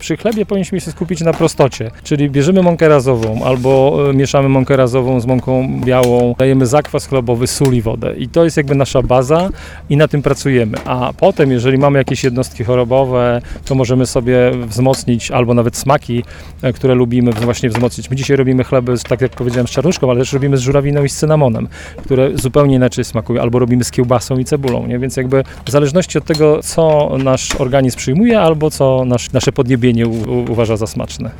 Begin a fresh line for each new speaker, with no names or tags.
Przy chlebie powinniśmy się skupić na prostocie, czyli bierzemy mąkę razową albo mieszamy mąkę razową z mąką białą, dajemy zakwas chlebowy, sól i wodę i to jest jakby nasza baza i na tym pracujemy. A potem, jeżeli mamy jakieś jednostki chorobowe, to możemy sobie wzmocnić albo nawet smaki, które lubimy właśnie wzmocnić. My dzisiaj robimy chleby, tak jak powiedziałem, z czarnuszką, ale też robimy z żurawiną i z cynamonem, które zupełnie inaczej smakują, albo robimy z kiełbasą i cebulą, nie? Więc jakby w zależności od tego, co nasz organizm przyjmuje, albo co nasze podniebienie uważa za smaczne.